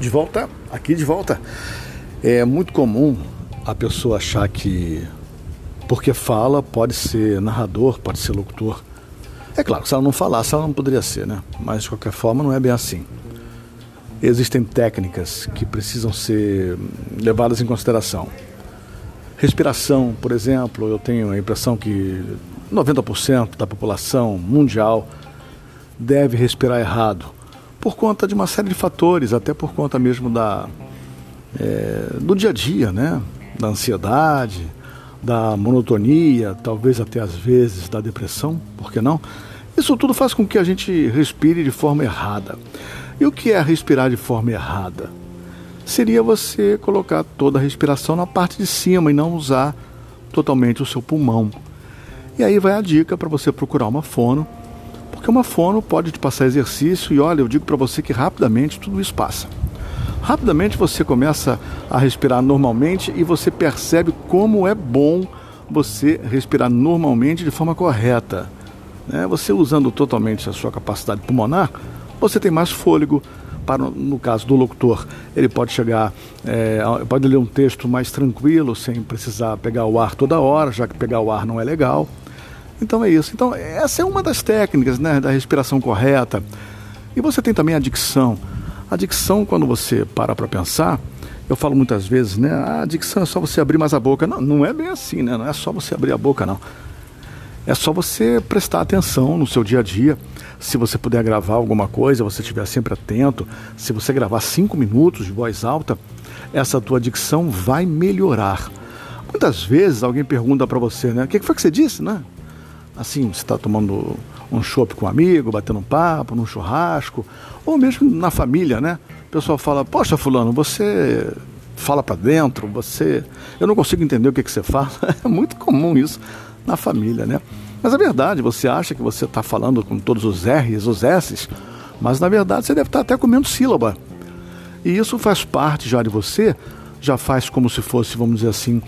de volta, aqui de volta. É muito comum a pessoa achar que porque fala pode ser narrador, pode ser locutor. É claro, se ela não falasse, ela não poderia ser, né? Mas de qualquer forma não é bem assim. Existem técnicas que precisam ser levadas em consideração. Respiração, por exemplo, eu tenho a impressão que 90% da população mundial deve respirar errado, por conta de uma série de fatores, até por conta mesmo do dia a dia, né? Da ansiedade, da monotonia, talvez até às vezes da depressão, por que não? Isso tudo faz com que a gente respire de forma errada. E o que é respirar de forma errada? Seria você colocar toda a respiração na parte de cima e não usar totalmente o seu pulmão. E aí vai a dica para você procurar uma fono, porque uma fono pode te passar exercício e olha, eu digo para você que rapidamente tudo isso passa. Rapidamente você começa a respirar normalmente e você percebe como é bom você respirar normalmente de forma correta. Você usando totalmente a sua capacidade pulmonar, você tem mais fôlego. No caso do locutor, ele pode chegar, pode ler um texto mais tranquilo, sem precisar pegar o ar toda hora, já que pegar o ar não é legal. Então é isso. Então essa é uma das técnicas, né, da respiração correta. E você tem também a dicção. A dicção, quando você para pensar, eu falo muitas vezes, né, a dicção é só você abrir mais a boca. Não, não é bem assim, né? Não é só você abrir a boca, não. É só você prestar atenção no seu dia a dia. Se você puder gravar alguma coisa, você estiver sempre atento. Se você gravar 5 minutos de voz alta, essa tua dicção vai melhorar. Muitas vezes alguém pergunta para você, né? O que foi que você disse, né? Assim, você está tomando um chopp com um amigo, batendo um papo, num churrasco, ou mesmo na família, né? O pessoal fala, poxa, fulano, você fala para dentro, eu não consigo entender o que você fala. É muito comum isso na família, né? Mas é verdade, você acha que você está falando com todos os R's, os S's, mas na verdade você deve estar até comendo sílaba. E isso faz parte já de você, já faz como se fosse, vamos dizer assim,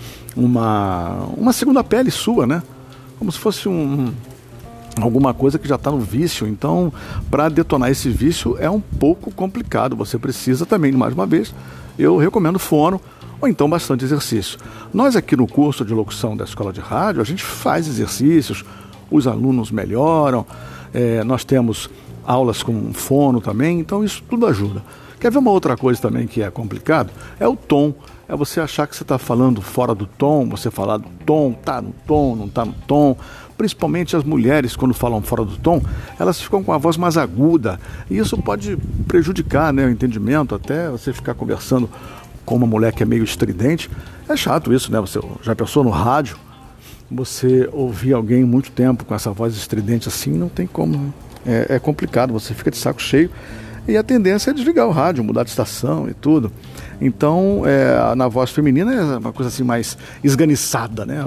uma segunda pele sua, né? Como se fosse alguma coisa que já está no vício. Então, para detonar esse vício é um pouco complicado. Você precisa também, mais uma vez, eu recomendo fono, ou então bastante exercício. Nós aqui no curso de locução da Escola de Rádio, a gente faz exercícios, os alunos melhoram, nós temos aulas com fono também, então isso tudo ajuda. Quer ver uma outra coisa também que é complicado? É o tom. É você achar que você está falando fora do tom, você falar do tom, tá no tom, não está no tom. Principalmente as mulheres, quando falam fora do tom, elas ficam com a voz mais aguda. E isso pode prejudicar, né, o entendimento, até você ficar conversando com uma mulher que é meio estridente. É chato isso, né? Você já pensou no rádio? Você ouvir alguém muito tempo com essa voz estridente assim, não tem como. É complicado, você fica de saco cheio. E a tendência é desligar o rádio, mudar de estação e tudo. Então, na voz feminina é uma coisa assim mais esganiçada, né?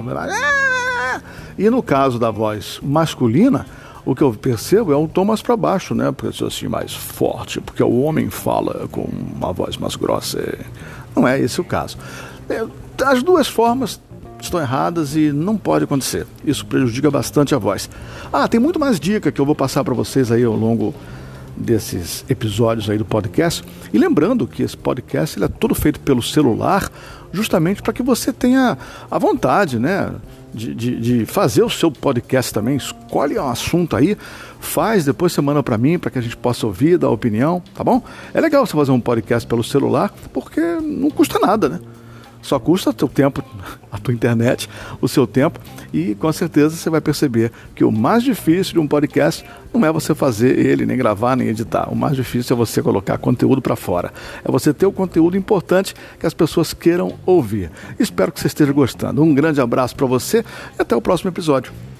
E no caso da voz masculina, o que eu percebo é um tom mais para baixo, né? Porque assim, mais forte, porque o homem fala com uma voz mais grossa. Não é esse o caso. As duas formas estão erradas e não pode acontecer. Isso prejudica bastante a voz. Tem muito mais dica que eu vou passar para vocês aí ao longo desses episódios aí do podcast. E lembrando que esse podcast ele é todo feito pelo celular, justamente para que você tenha a vontade, né, de fazer o seu podcast também. Escolhe um assunto aí, faz, depois você manda para mim, para que a gente possa ouvir, dar opinião, tá bom? É legal você fazer um podcast pelo celular, porque não custa nada, né? Só custa o teu tempo, a tua internet, o seu tempo, e com certeza você vai perceber que o mais difícil de um podcast não é você fazer ele, nem gravar, nem editar. O mais difícil é você colocar conteúdo para fora. É você ter o conteúdo importante que as pessoas queiram ouvir. Espero que você esteja gostando. Um grande abraço para você e até o próximo episódio.